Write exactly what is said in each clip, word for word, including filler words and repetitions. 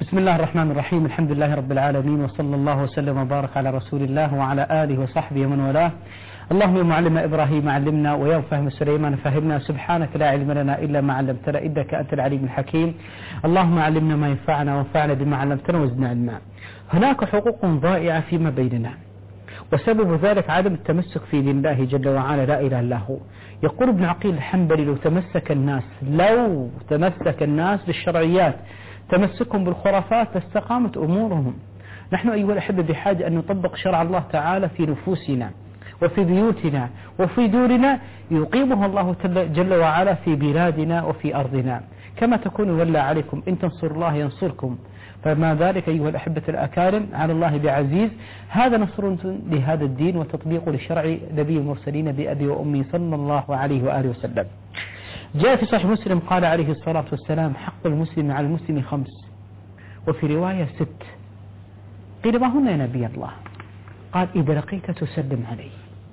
بسم الله الرحمن الرحيم. الحمد لله رب العالمين، وصلى الله وسلم وبارك على رسول الله وعلى آله وصحبه ومن والاه. اللهم يا معلم إبراهيم علمنا، ويا فهم سليمان فهمنا. سبحانك لا علم لنا إلا ما علمتنا إنك أنت العليم الحكيم. اللهم علمنا ما ينفعنا وانفعنا بما علمتنا وزدنا علما. هناك حقوق ضائعة فيما بيننا، وسبب ذلك عدم التمسك في دين الله جل وعلا لا إله إلا هو. يقول ابن عقيل الحنبلي: لو تمسك الناس لو تمسك الناس بالشرعيات تمسكهم بالخرافات لاستقامت أمورهم. نحن أيها الأحبة بحاجة أن نطبق شرع الله تعالى في نفوسنا وفي بيوتنا وفي دورنا، يقيمها الله جل وعلا في بلادنا وفي أرضنا. كما تكون ولى عليكم إن تنصروا الله ينصركم، فما ذلك أيها الأحبة الأكارم على الله بعزيز. هذا نصر لهذا الدين وتطبيق لشرع نبي المرسلين بأبي وأمي صلى الله عليه وآله وسلم. جاء في صحيح مسلم قال عليه الصلاة والسلام: حق المسلم على المسلم خمس، وفي رواية ست. قيل: ما هن يا نبي الله؟ قال: إذا لقيت تسلم عليه.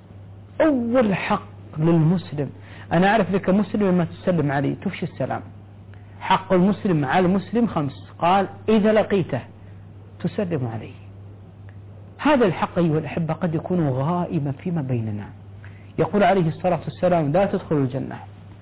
أول حق للمسلم، أنا أعرف لك مسلم لما تسلم عليه تفشي السلام. حق المسلم على المسلم خمس، قال: إذا لقيته تسلم عليه. هذا الحق أيها الأحبة قد يكون غائبا فيما بيننا. يقول عليه الصلاة والسلام: لا تدخلوا الجنة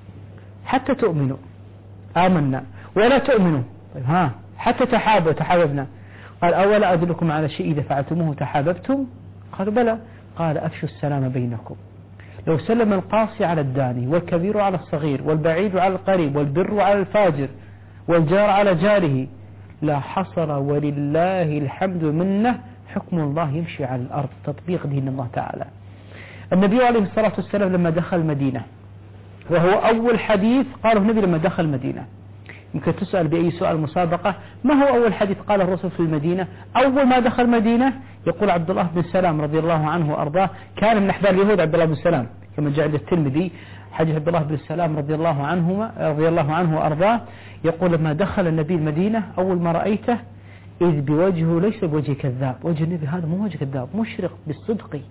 حتى تؤمنوا، آمنا، ولا تؤمنوا طيب ها حتى تحابوا، تحاببنا. قال: أولا أدلكم على شيء إذا فعلتموه تحاببتم؟ قالوا: بلى. قال: أفشوا السلام بينكم. لو سلم القاصي على الداني، والكبير على الصغير، والبعيد على القريب، والبر على الفاجر، والجار على جاره، لا حصل ولله الحمد منه حكم الله يمشي على الأرض، تطبيق دين الله تعالى. النبي عليه الصلاة والسلام لما دخل المدينة، وهو أول حديث قاله النبي لما دخل المدينة. يمكن تسأل بأي سؤال مسابقة: ما هو أول حديث قاله الرسول في المدينة؟ أول ما دخل المدينة يقول عبد الله بن سلام رضي الله عنه وأرضاه، كان من أحبار اليهود عبد الله بن سلام، كما جاء عند الترمذي حديث عبد الله بن سلام رضي الله عنهما رضي الله عنه وأرضاه، يقول: لما دخل النبي المدينة أول ما رأيته إذ بوجهه ليس بوجه كذاب، وجه النبي هذا مو وجه كذاب، مشرق بالصدق.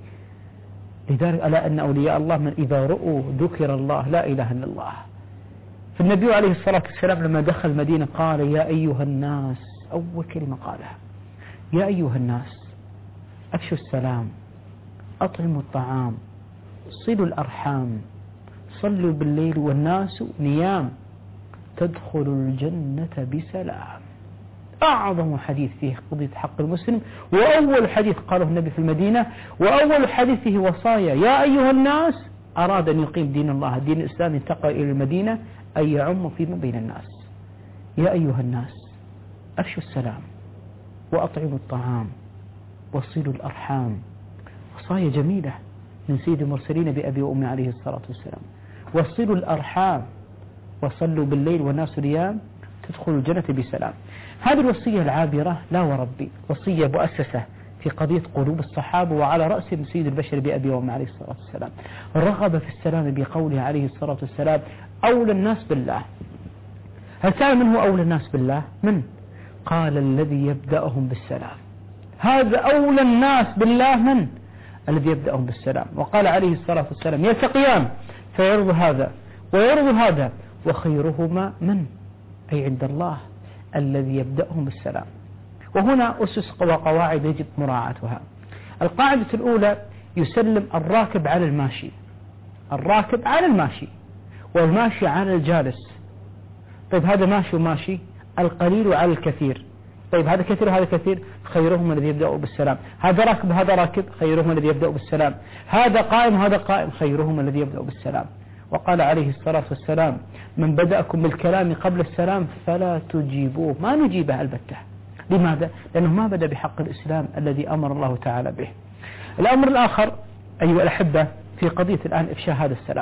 لذلك ألا أن أولياء الله من إذا رؤوا ذكر الله لا إله إلا الله. فالنبي عليه الصلاة والسلام لما دخل المدينة قال: يا أيها الناس، أول كلمة قالها: يا أيها الناس، أفشوا السلام، أطعموا الطعام، صلوا الأرحام، صلوا بالليل والناس نيام، تدخلوا الجنة بسلام. أعظم حديث فيه قضية حق المسلم، وأول حديث قاله النبي في المدينة، وأول حديث فيه وصايا يا أيها الناس. أراد أن يقيم دين الله، دين الإسلام، انتقل إلى المدينة أي يعم فيما بين الناس. يا أيها الناس، أفشوا السلام، وأطعموا الطعام، وصلوا الأرحام. وصايا جميلة من سيد المرسلين بأبي وأمي عليه الصلاة والسلام. وصلوا الأرحام، وصلوا بالليل والناس نيام، تدخلوا الجنة بسلام. هذه الوصية العابرة لا وربي، وصية مؤسسة في قضية قلوب الصحابة، وعلى رأسهم سيد البشر بأبي وأمي عليه الصلاة والسلام. رغب في السلام بقوله عليه الصلاة والسلام: أولى الناس بالله. هل تعلم من هو أولى الناس بالله؟ من؟ قال: الذي يبدأهم بالسلام. هذا أولى الناس بالله، من؟ الذي يبدأهم بالسلام. وقال عليه الصلاة والسلام: يلتقيان فيرضى هذا ويرضى هذا، وخيرهما من؟ أي عند الله الذي يبدأهم بالسلام. وهنا أسس وقواعد يجب مراعاتها. القاعدة الأولى: يسلم الراكب على الماشي، الراكب على الماشي، والماشي على الجالس. طيب هذا ماشي وماشي، القليل على الكثير. طيب هذا كثير وهذا كثير، خيرهم الذي يبدأ بالسلام. هذا راكب وهذا راكب، خيرهم الذي يبدأ بالسلام. هذا قائم وهذا قائم، خيرهم الذي يبدأ بالسلام. وقال عليه الصلاة والسلام: من بدأكم بالكلام قبل السلام فلا تجيبوه. ما نجيبه البتة. لماذا؟ لأنه ما بدأ بحق الإسلام الذي أمر الله تعالى به. الأمر الآخر أيها الأحبة في قضية الآن إفشاء هذا السلام.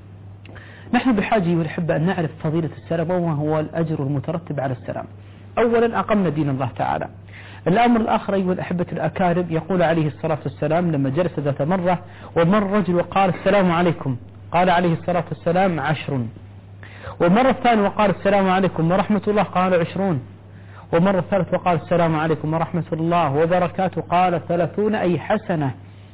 نحن بحاجة أيها الأحبة أن نعرف فضيلة السلام وما هو الأجر المترتب على السلام. أولا أقمنا دين الله تعالى. الأمر الآخر أيها الأحبة الأكارم، يقول عليه الصلاة والسلام لما جلس ذات مرة ومر رجل وقال: السلام عليكم. قال عليه الصلاة والسلام: عشر. ومرة الثانية وقال: السلام عليكم ورحمة الله. قال: عشرون. ومرة الثالث وقال: السلام عليكم ورحمة الله وبركاته. قال: ثلاثون، أي حسنة.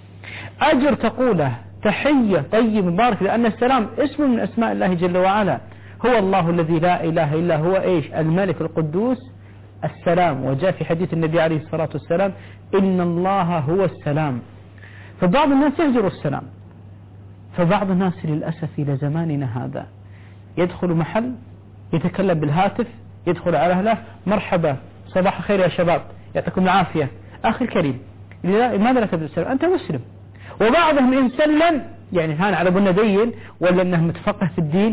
أجر تقوله، تحية طيب مبارك، لأن السلام اسم من أسماء الله جل وعلا. هو الله الذي لا إله إلا هو إيش؟ الملك القدوس السلام، وجاء في حديث النبي عليه الصلاة والسلام إن الله هو السلام. فبعض الناس يهجر السلام، فبعض الناس للأسف إلى زماننا هذا يدخل محل يتكلم بالهاتف، يدخل على أهله مرحبا صباح الخير يا شباب يعطيكم العافية أخي الكريم، لماذا لا تبدأ السلام أنت مسلم؟ وبعضهم إن سلم يعني هان على بنا دين ولا أنه متفقه في الدين.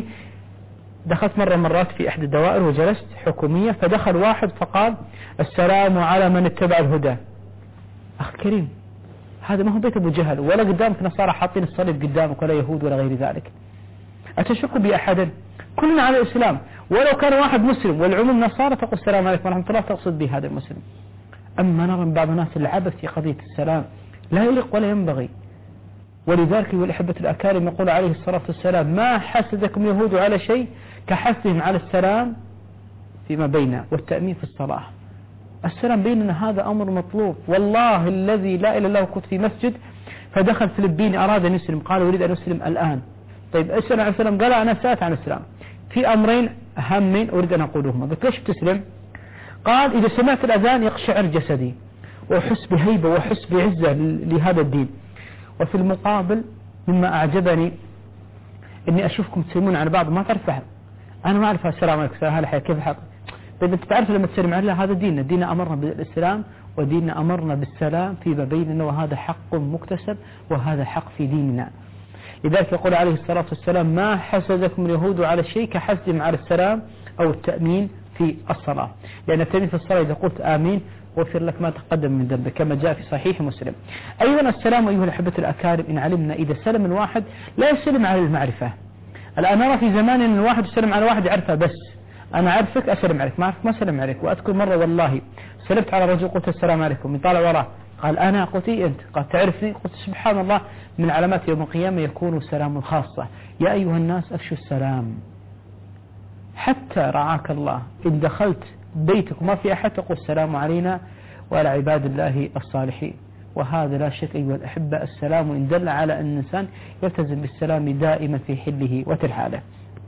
دخلت مرة مرات في إحدى الدوائر وجلست حكومية، فدخل واحد فقال السلام على من اتبع الهدى. أخي الكريم هذا ما هو بيت أبو جهل، ولا قدامك نصارى حاطين الصليب قدامك ولا يهود ولا غير ذلك. أتشك بأحد؟ كلنا على الإسلام، ولو كان واحد مسلم والعموم نصارى تقول السلام عليكم ورحمة الله تقصد به هذا المسلم. أما نرى من بعض الناس العبث في قضية السلام لا يليق ولا ينبغي. ولذلك والأحبة الأكارم يقول عليه الصلاة والسلام ما حسدكم يهود على شيء كحسدهم على السلام فيما بيننا والتأمين في الصلاة. السلام بيننا هذا أمر مطلوب. والله الذي لا إله إلا الله كنت في مسجد فدخل فلبيني أراد أن يسلم، قال أريد أن أسلم الآن. طيب أسلم عن السلام؟ قال أنا سألت عن السلام في أمرين أهمين أريد أن أقولهما. قلت ليش بتسلم؟ قال إذا سمعت الأذان يقشعر جسدي وأحس بهيبة وأحس بعزة لهذا الدين. وفي المقابل مما أعجبني إني أشوفكم تسلمون على بعض ما تعرف أحد. أنا ما أعرف السلام عليكم هلا حيا كيف حق. طيب أنت تعرف لما تسلم على هذا ديننا، ديننا أمرنا بالسلام وديننا أمرنا بالسلام فيما بيننا، وهذا حق مكتسب وهذا حق في ديننا. لذلك يقول عليه الصلاة والسلام ما حسدكم اليهود على شيء كحسدهم على السلام أو التأمين في الصلاة، لأن التأمين في الصلاة إذا قلت آمين غفر لك ما تقدم من ذنبك كما جاء في صحيح مسلم. أيضا السلام أيها الأحبة الأكارم إن علمنا إذا سلم الواحد لا يسلم على المعرفة. الآن نرى في زمان أن الواحد يسلم على واحد يعرفه، بس أنا أعرفك أسلم عليك، ما أعرفك ما أسلم عليك. وأذكر مرة والله سلمت على رجل قلت السلام عليكم، من طالع وراه قال أنا، قلت أنت، قال تعرفني، قلت سبحان الله من علامات يوم القيامة يكون السلام الخاصة. يا أيها الناس أفشوا السلام حتى رعاك الله إن دخلت بيتك ما في أحد تقول السلام علينا وعلى عباد الله الصالحين. وهذا لا شك أيها الأحبة السلام إن دل على أن الإنسان يلتزم بالسلام دائما في حله وترحاله.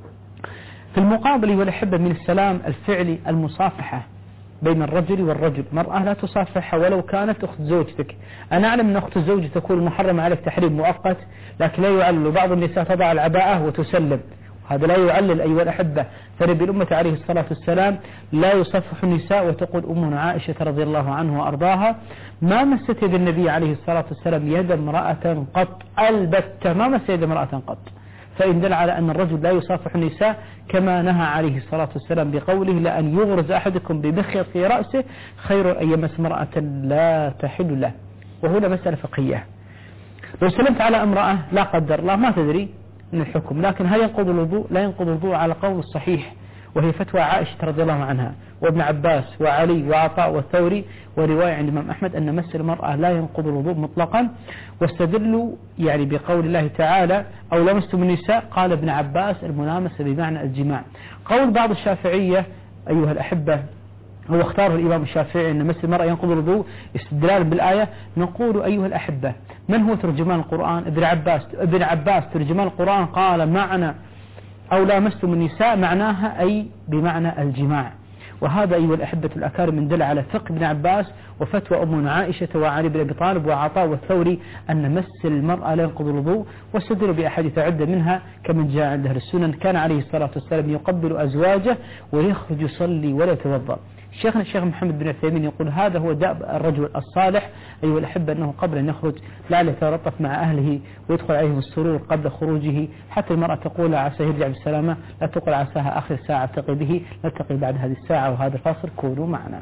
في المقابل والأحبة من السلام الفعلي المصافحة بين الرجل والرجل. مرأة لا تصافحها ولو كانت أخت زوجتك. أنا أعلم أن أخت الزوج تكون محرمة عليك تحريم مؤقت، لكن لا يعلل. بعض النساء تضع العباءة وتسلم، هذا لا يعلل أيها الأحبة. فنبي الأمة عليه الصلاة والسلام لا يصفح النساء. وتقول أمنا عائشة رضي الله عنها وأرضاها ما مست يد النبي عليه الصلاة والسلام يد امرأة قط، البتة ما مست يد امرأة قط. فإن دل على أن الرجل لا يصافح النساء كما نهى عليه الصلاة والسلام بقوله لأن يغرز أحدكم بمخيط في رأسه خير أن يمس امرأة لا تحل له. وهنا مسألة فقهية. لو سلمت على امرأة لا قدر الله ما تدري من الحكم، لكن هل ينقض الوضوء؟ لا ينقض الوضوء على قول الصحيح، وهي فتوى عائشة رضي الله عنها وابن عباس وعلي وعطاء والثوري، ورواية عند الإمام أحمد أن مس المرأة لا ينقض الوضوء مطلقا. واستدلوا يعني بقول الله تعالى أو لمستم النساء، قال ابن عباس الملامسة بمعنى الجماع. قول بعض الشافعية أيها الأحبة هو اختاره الإمام الشافعي أن مس المرأة ينقض الوضوء استدلال بالآية. نقول أيها الأحبة من هو ترجمان القرآن؟ ابن عباس. ابن عباس ترجمان القرآن قال معنى أو لامستم النساء معناها أي بمعنى الجماع. وهذا أيها الأحبة الأكارم من دل على فقه ابن عباس وفتوى أمنا عائشة وعلي بن أبي طالب وعطاء والثوري أن مس المرأة لا ينقض الوضوء. واستدلوا بأحاديث عدة منها كمن جاء عند أهل السنن كان عليه الصلاة والسلام يقبل أزواجه ويخرج يصلي ولا يتوضأ. شيخنا الشيخ محمد بن عثيمين يقول هذا هو دأب الرجل الصالح أيها الأحبة، أنه قبل أن يخرج لعله يتلطف مع أهله ويدخل عليهم السرور قبل خروجه. حتى المرأة تقول عسى يرجع بالسلامة، لا تقول عساها آخر ساعة التقي به، نلتقي بعد هذه الساعة وهذا الفاصل، كونوا معنا.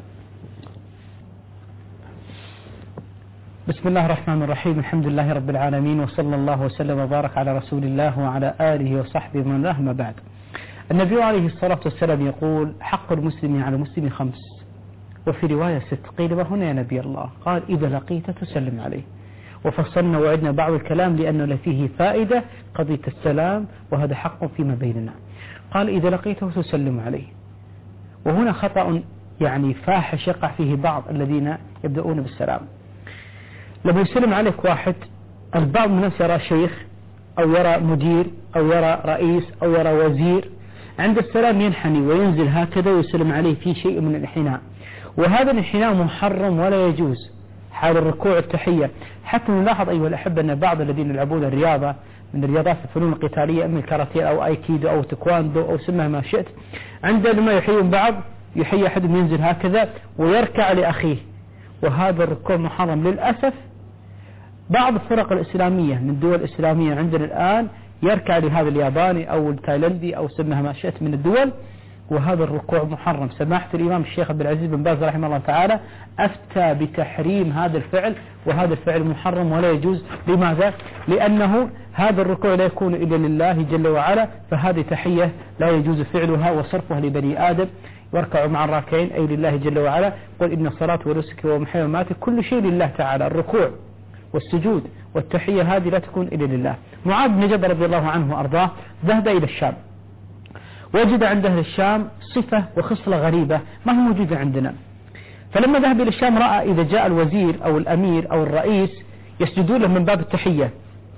بسم الله الرحمن الرحيم، الحمد لله رب العالمين، وصلى الله وسلم وبارك على رسول الله وعلى آله وصحبه من له ما بعد. النبي عليه الصلاة والسلام يقول حق المسلم على المسلم خمس، وفي رواية ست. قيل ما هنا يا نبي الله؟ قال إذا لقيت تسلم عليه. وفصلنا وعدنا بعض الكلام لأنه فيه فائدة قضية السلام وهذا حق فيما بيننا. قال إذا لقيته تسلم عليه، وهنا خطأ يعني فاحش يقع فيه بعض الذين يبدأون بالسلام. لما يسلم عليك واحد، البعض من الناس يرى شيخ أو يرى مدير أو يرى رئيس أو يرى وزير، عند السلام ينحني وينزل هكذا ويسلم عليه في شيء من الانحناء. وهذا الانحناء محرم ولا يجوز حال الركوع التحية. حتى نلاحظ أيها الأحبة أن بعض الذين يلعبون الرياضة من الرياضات الفنون القتالية أما الكاراتيه أو أيكيدو أو تكواندو أو سمها ما شئت، عندما يحيون بعض يحيي أحدهم ينزل هكذا ويركع لأخيه، وهذا الركوع محرم. للأسف بعض الفرق الإسلامية من الدول الإسلامية عندنا الآن يركع لهذا الياباني أو التايلندي أو سمها ما شئت من الدول، وهذا الركوع محرم. سماحة الإمام الشيخ عبد العزيز بن باز رحمه الله تعالى أفتى بتحريم هذا الفعل، وهذا الفعل محرم ولا يجوز. لماذا؟ لأنه هذا الركوع لا يكون إلا لله جل وعلا، فهذه تحية لا يجوز فعلها وصرفها لبني آدم واركعوا مع الراكعين أي لله جل وعلا. قل إن الصلاة ونسكي ومحياي ومماتي كل شيء لله تعالى. الركوع والسجود والتحية هذه لا تكون إلا لله. معاذ بن جبل رضي الله عنه وأرضاه ذهب إلى الشام، وجد عند أهل الشام صفة وخصلة غريبة ما هي موجودة عندنا. فلما ذهب إلى الشام رأى إذا جاء الوزير أو الأمير أو الرئيس يسجدون له من باب التحية،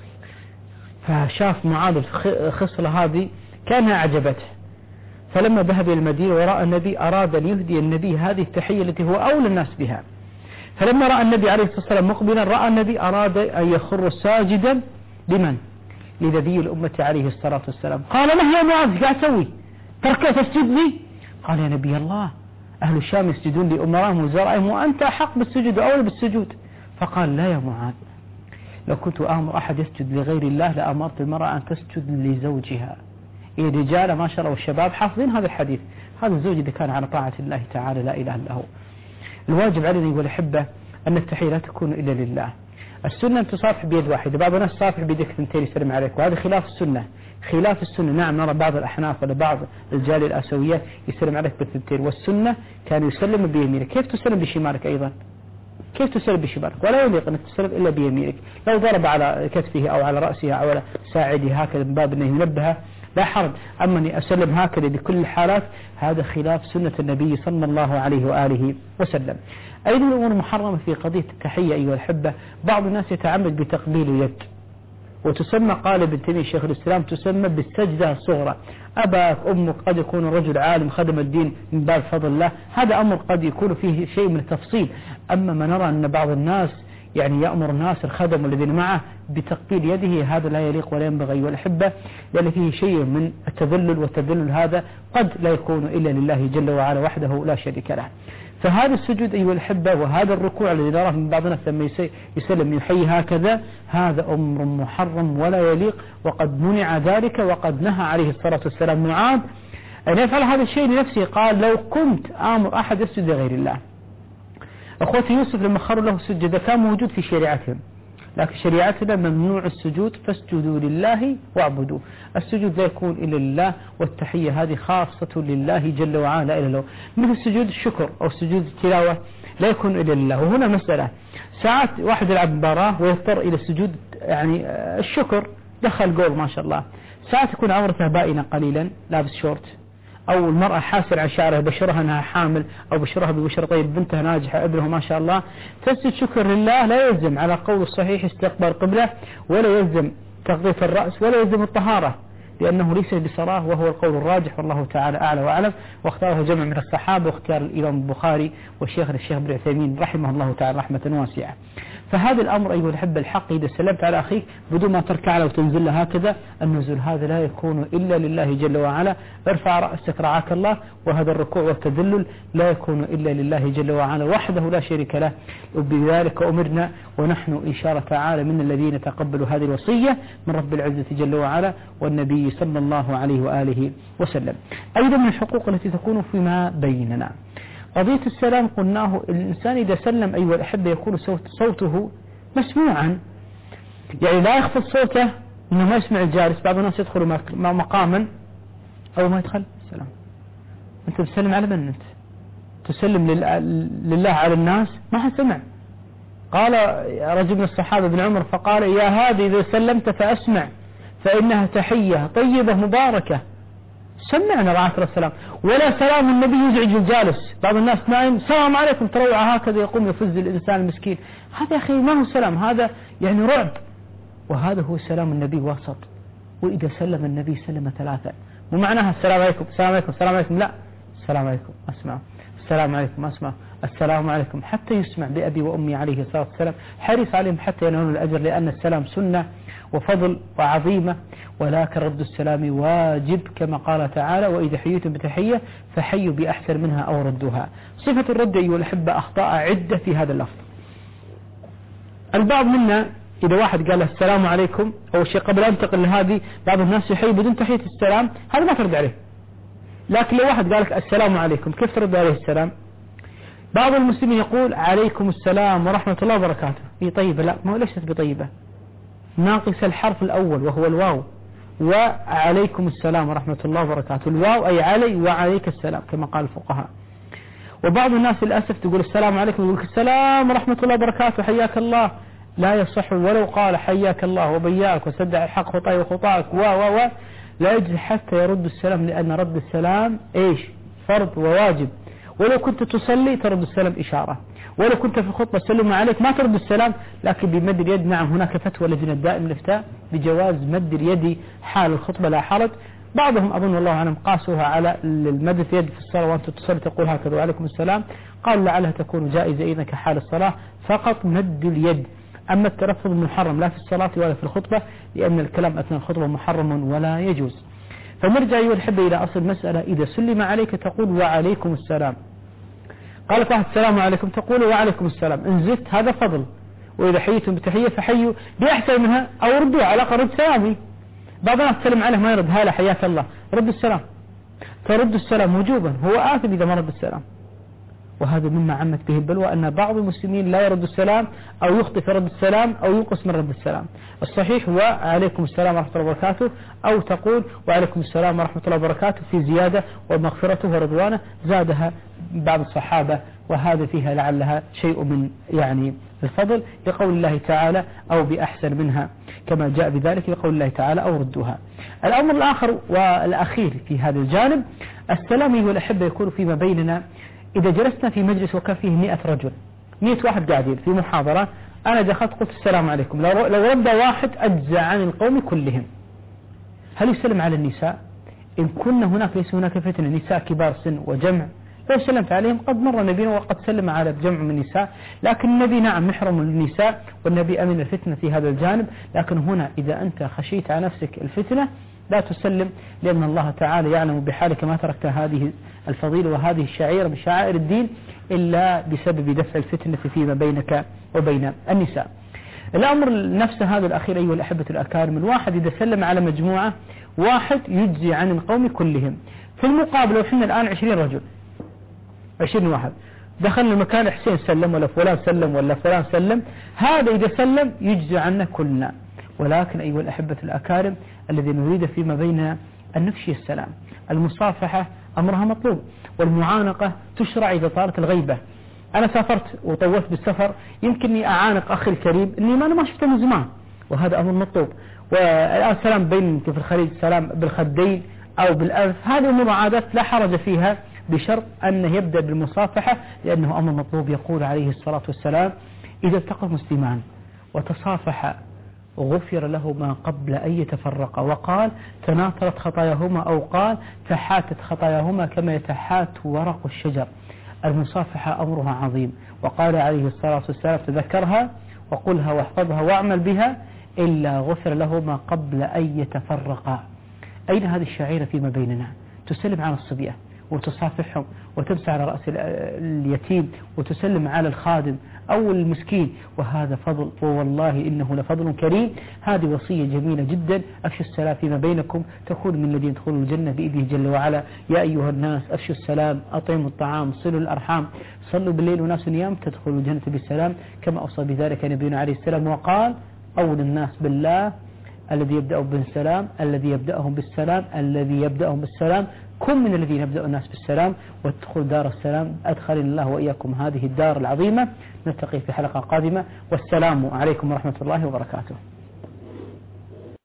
فشاف معاذ الخصلة هذه كانها أعجبته. فلما ذهب إلى المدينة ورأى النبي أراد أن يهدي النبي هذه التحية التي هو أولى الناس بها. فلما رأى النبي عليه الصلاة والسلام مقبلا رأى النبي أراد أن يخر ساجدا لمن؟ لنبي الأمة عليه الصلاة والسلام. قال له يا معاذ قاعد تسوي؟ تركت تسجد لي؟ قال يا نبي الله أهل الشام يسجدون لأمرائهم وزرائهم وأنت أحق بالسجود وأولى بالسجود. فقال لا يا معاذ، لو كنت آمر أحد يسجد لغير الله لأمرت المرأة أن تسجد لزوجها. إيه رجال ما شاء الله والشباب حافظين هذا الحديث. هذا الزوج إذا كان على طاعة الله تعالى لا إله إلا هو. الواجب علينا أيها الأحبة أن التحية لا تكون إلا لله. السنة أن تصافح بيد واحدة، بعض الناس صافح بيدك ثنتين يسلم عليك، وهذا خلاف السنة. خلاف السنة. نعم نرى بعض الأحناف ولا بعض الرجال الآسيوية يسلم عليك بالثنتين، والسنة كان يسلم بيمينك. كيف تسلم بشمالك أيضا؟ كيف تسلم بشمالك؟ ولا يليق أنك تسلم إلا بيمينك. لو ضرب على كتفه أو على رأسه أو على ساعده هكذا من باب أنه ينبهه لا حرج. أما أني أسلم هكذا بكل الحالات هذا خلاف سنة النبي صلى الله عليه وآله وسلم. أيضا الأمور محرمة في قضية التحية أيها الأحبة. بعض الناس يتعمد بتقبيل اليد، وتسمى قال ابن تيمية شيخ الإسلام تسمى بالسجدة الصغرى. أباك أمك قد يكون رجل عالم خدم الدين من باب فضل الله، هذا أمر قد يكون فيه شيء من التفصيل. أما ما نرى أن بعض الناس يعني يأمر الناس الخدم والذين معه بتقبيل يده هذا لا يليق ولا ينبغي أيها الأحبة، لأن فيه شيء من التذلل، والتذلل هذا قد لا يكون إلا لله جل وعلا وحده لا شريك له. فهذا السجود أيها الأحبة وهذا الركوع الذي نراه من بعض الناس لما يسلم يحيي هكذا هذا أمر محرم ولا يليق، وقد منع ذلك، وقد نهى عليه الصلاة والسلام معاذ أن يفعل هذا الشيء لنفسه. قال لو كنت آمر أحد يسجد لغير الله. أخوتي يوسف لما خروا له السجد كان موجود في شريعتهم، لكن شريعتنا ممنوع السجود، فاسجدوا لله واعبدوا. السجود لا يكون إلا لله، والتحية هذه خاصة لله جل وعلا إلا له. مثل سجود الشكر أو سجود التلاوة لا يكون إلا لله. وهنا مسألة ساعات واحد يلعب مباراة ويضطر إلى السجود يعني الشكر، دخل جول ما شاء الله، ساعات يكون عورته بائنة قليلا لابس شورت، أو المرأة حاسر على شعرها بشرها أنها حامل أو بشرها ببشرة طيب بنتها ناجحة ابنها ما شاء الله، تسجد شكر لله. لا يلزم على قول الصحيح استقبال قبلة، ولا يلزم تغطية الرأس، ولا يلزم الطهارة، لأنه ليس بصلاة، وهو القول الراجح والله تعالى أعلى وأعلم، واختاره جمع من الصحابة واختيار الإمام البخاري والشيخ الشيخ ابن عثيمين رحمه الله تعالى رحمة واسعة. فهذا الأمر أيها الأحبة الحق إذا سلمت على أخيك بدون ما تركع له وتنزل له هكذا، النزول هذا لا يكون إلا لله جل وعلا. ارفع رأسك رعاك الله، وهذا الركوع والتذلل لا يكون إلا لله جل وعلا وحده لا شريك له. وبذلك أمرنا، ونحن إن شاء الله تعالى من الذين تقبلوا هذه الوصية من رب العزة جل وعلا والنبي صلى الله عليه وآله وسلم. أيضا من الحقوق التي تكون فيما بيننا قضية السلام. قلناه الإنسان إذا سلم أيها الأحبة يكون صوت صوته مسموعا، يعني لا يخفض صوته إنه ما يسمع الجالس. بعض الناس يدخل مقاما أو ما يدخل السلام، أنت تسلم على من؟ أنت تسلم لله على الناس ما حد سمع. قال رجل من الصحابة ابن عمر فقال يا هذه إذا سلمت فأسمع فإنها تحية طيبة مباركة، سمعنا رعاك السلام. ولا سلام النبي يزعج الجالس، بعض الناس نايم سلام عليكم تروع هكذا يقوم يفز الإنسان المسكين، هذا يا أخي ما هو سلام، هذا يعني رعب. وهذا هو سلام النبي وسط، وإذا سلم النبي سلم ثلاثة، مو معناها السلام عليكم السلام عليكم السلام عليكم، لا السلام عليكم أسمع، السلام عليكم أسمع، السلام عليكم حتى يسمع بأبي وأمي عليه الصلاة والسلام، حريص عليهم حتى ينالون الأجر، لأن السلام سنة وفضل وعظيمة، ولكن رد السلام واجب كما قال تعالى وإذا حييتم بتحية فحيوا بأحسن منها أو ردوها. صفة الرد أيها الأحبة أخطاء عدة في هذا اللفظ. البعض منا إذا واحد قال السلام عليكم أول شيء قبل أن انتقل لهذه، بعض الناس يحيي بدون تحية السلام، هذا ما ترد عليه. لكن لو واحد قال لك السلام عليكم كيف ترد عليه السلام؟ بعض المسلمين يقول عليكم السلام ورحمة الله وبركاته، هي طيبة، لا ما هو ليست بطيبة، ناقص الحرف الأول وهو الواو، وعليكم السلام ورحمة الله وبركاته، الواو أي علي وعليك السلام كما قال الفقهاء. وبعض الناس للأسف تقول السلام عليكم يقول السلام ورحمة الله وبركاته حياك الله، لا يصح ولو قال حياك الله وبياك وسدع الحق خطاي وخطاك و و و لا يجوز حتى يرد السلام، لأن رد السلام إيش؟ فرض وواجب. ولو كنت تصلي ترد السلام إشارة، ولو كنت في الخطبة سلم عليك ما ترد السلام، لكن بمد اليد. نعم هناك فتوى لجنة دائم الإفتاء بجواز مد اليد حال الخطبة لا حرج. بعضهم أظن والله أعلم قاسوها على المد اليد في الصلاة وأنت تصلي تقول هكذا وعليكم السلام، قال لعلها تكون جائزة إذا كحال الصلاة فقط مد اليد. أما التلفظ محرم لا في الصلاة ولا في الخطبة، لأن الكلام أثناء الخطبة محرم ولا يجوز. فنرجع أيها الأحبة إلى أصل المسألة، إذا سلم عليك تقول وعليكم السلام، قال واحد السلام عليكم تقول وعليكم السلام، إن زدت هذا فضل، وإذا حييتم بتحية فحيوا بأحسن منها أو ردوا على قرب سلامي. بعض الناس تسلم عليه ما يرد، هلا حياك الله، رد السلام، ترد السلام وجوبا، هو آثم إذا ما رد السلام. وهذا مما عمت به البلوى، أن بعض المسلمين لا يرد السلام أو يخطئ في رد السلام أو ينقص من رد السلام. الصحيح هو عليكم السلام ورحمة الله وبركاته، أو تقول وعليكم السلام ورحمة الله وبركاته في زيادة ومغفرته ورضوانه زادها بعض الصحابة، وهذا فيها لعلها شيء من يعني الفضل، لقول الله تعالى أو بأحسن منها كما جاء بذلك لقول الله تعالى أو ردوها. الأمر الآخر والأخير في هذا الجانب، السلام والأحبة يكون فيما بيننا. إذا جلسنا في مجلس وكان فيه مئة رجل، مئة واحد قاعدين في محاضرة، أنا دخلت قلت السلام عليكم، لو لو رد واحد أجزع عن القوم كلهم. هل يسلم على النساء؟ إن كنا هناك ليس هناك فتنة نساء كبار سن وجمع لو سلمت عليهم قد مر نبينا وقد سلم على جمع من النساء، لكن النبي نعم محرم للنساء والنبي أمن الفتنة في هذا الجانب. لكن هنا إذا أنت خشيت على نفسك الفتنة لا تسلم، لأن الله تعالى يعلم بحالك ما تركت هذه الفضيلة وهذه الشعيرة من شعائر الدين إلا بسبب دفع الفتنة فيما بينك وبين النساء. الأمر نفسه هذا الأخير أيها الأحبة الأكارم، الواحد إذا سلم على مجموعة واحد يجزي عن القوم كلهم. في المقابل لو حنا الآن عشرين رجل عشرين واحد دخلنا المكان، حسين سلم ولا فلان سلم ولا فلان سلم، هذا إذا سلم يجزي عنا كلنا. ولكن أيها الأحبة الأكارم الذي نريد فيما بيننا أن نفشي السلام. المصافحة أمرها مطلوب، والمعانقة تشرع إذا طالت الغيبة. أنا سافرت وطولت بالسفر، يمكنني أعانق أخي الكريم اللي ما أنا ما شفته من زمان، وهذا أمر مطلوب. والآن سلام بين في الخليج سلام بالخدين أو بالأنف، هذه أمور عادات لا حرج فيها بشرط أنه يبدأ بالمصافحة، لأنه أمر مطلوب. يقول عليه الصلاة والسلام إذا التقى المسلمان وتصافحا غفر له ما قبل أن يتفرقا، وقال تناثرت خطاياهما أو قال تحاتت خطاياهما كما يتحات ورق الشجر. المصافحة أمرها عظيم، وقال عليه الصلاة والسلام تذكرها وقلها واحفظها واعمل بها إلا غفر له ما قبل أن يتفرقا. أين هذه الشعيرة فيما بيننا؟ تسلم على الصبية وتصافحهم وتمسح على رأس اليتيم وتسلم على الخادم أو المسكين، وهذا فضل، ووالله إنه لفضل كريم. هذه وصية جميلة جدا، أفشوا السلام فيما بينكم تكون من الذين يدخلوا الجنة بإذنه جل وعلا. يا أيها الناس أفشوا السلام، أطعموا الطعام، صلوا الأرحام، صلوا بالليل وناس نيام تدخلوا الجنة بالسلام، كما أوصى بذلك نبينا عليه السلام وقال أول الناس بالله الذي يبدأهم بالسلام الذي يبدأهم بالسلام الذي يبدأهم بالسلام. كن من الذين يبدأ الناس بالسلام وادخل دار السلام. أدخلنا الله وإياكم هذه الدار العظيمة. نلتقي في حلقة قادمة، والسلام عليكم ورحمة الله وبركاته.